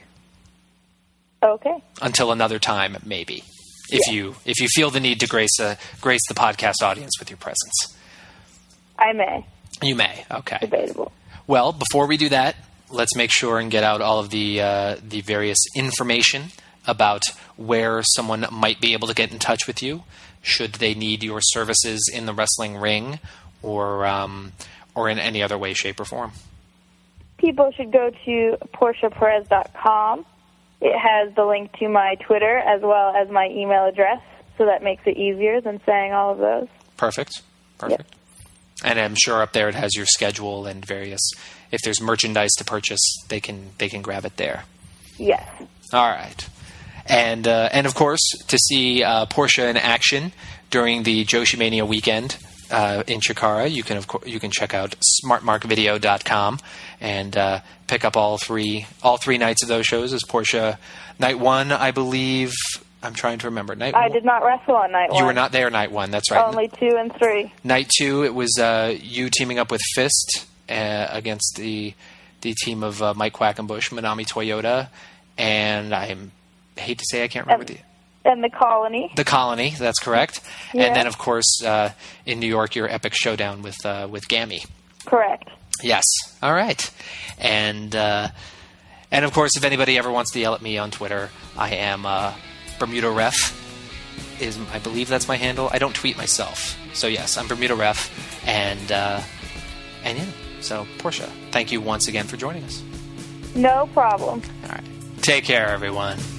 Okay. Until another time, maybe. If you feel the need to grace the podcast audience with your presence. I may. You may. Okay. Debatable. Well, before we do that, let's make sure and get out all of the various information about where someone might be able to get in touch with you should they need your services in the wrestling ring or in any other way, shape, or form. People should go to PortiaPerez.com. It has the link to my Twitter as well as my email address, so that makes it easier than saying all of those. Perfect. Yep. And I'm sure up there it has your schedule and various. If there's merchandise to purchase, they can grab it there. Yes. All right. And of course, to see Portia in action during the Joshi Mania weekend in Chikara, you can check out smartmarkvideo.com and pick up all three nights of those shows. As Portia, night one, I believe. I'm trying to remember. I did not wrestle on night one. You were not there night one. That's right. Only 2 and 3. Night 2, it was you teaming up with Fist against the team of Mike Quackenbush, Manami Toyota, and I hate to say I can't remember and the Colony. The Colony, that's correct. Yeah. And then, of course, in New York, your epic showdown with Gammy. Correct. Yes. All right. And of course, if anybody ever wants to yell at me on Twitter, I am Bermuda Ref. I believe that's my handle. I don't tweet myself. So yes, I'm Bermuda Ref. And yeah. So Portia, thank you once again for joining us. No problem. All right. Take care, everyone.